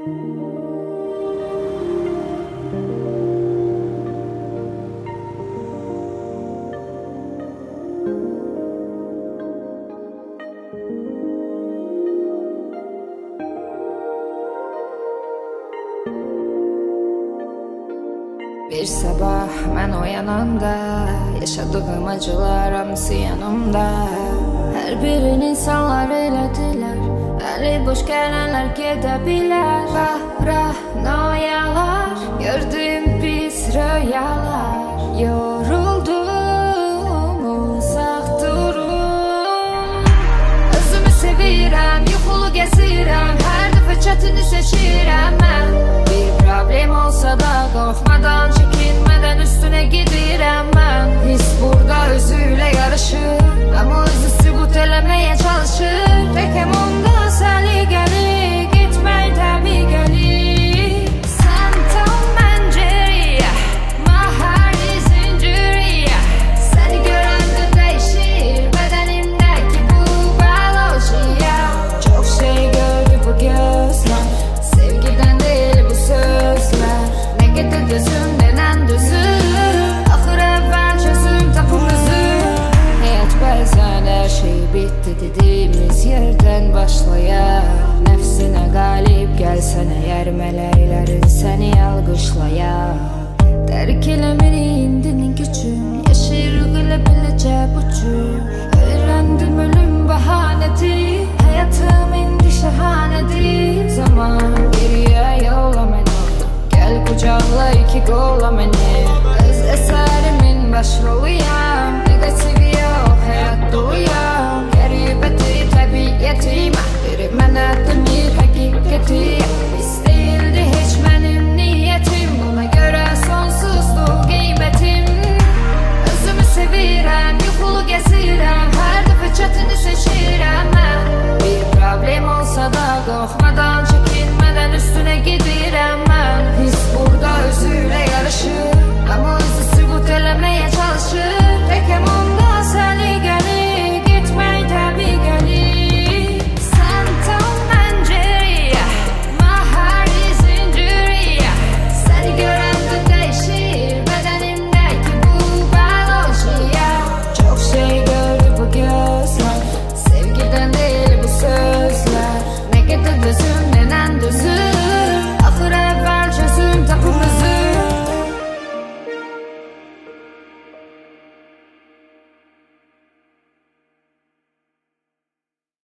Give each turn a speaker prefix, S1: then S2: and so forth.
S1: Bir sabah mən oyananda yaşadığım acılar hamısı yanımda. Hər birin insanlar elədilər, əli boş gələnlər gedə bilər. Paranoyalar, gördüyüm pis röyalar. Yoruldum, uzaq durum. Özümü sevirəm, yuxulu gəzirəm, hər dəfə çətini seçirəm mən. Bir problem olsa da qorxmadan, çəkinmədən üstünə gedirəm mən. His burada özüyle yarışır, ama özü sübut eləməyə çalışır. Pəkəm onda səliqəli, getmək təmiqəli. Sən tam məncəriyə, mahari zinciriyə. Səni görəndə dəyişir bədənimdəki bu biolojiya. Çox şey gördü bu gözlər, sevgidən deyil bu sözlər. Nə qədər düzüm denən düzür, axır əvvəl çözüm tapım özür. Həyat bəzən hər şey bitdi dediyimiz yerdən başlayar. Nəfsinə qalib gəlsən əgər, mələklərin səni alqışlayar. Dərk eləmir indinin gücün, yaşayırıq elə beləcə bu cür. Öyrəndim ölüm bəhanədir.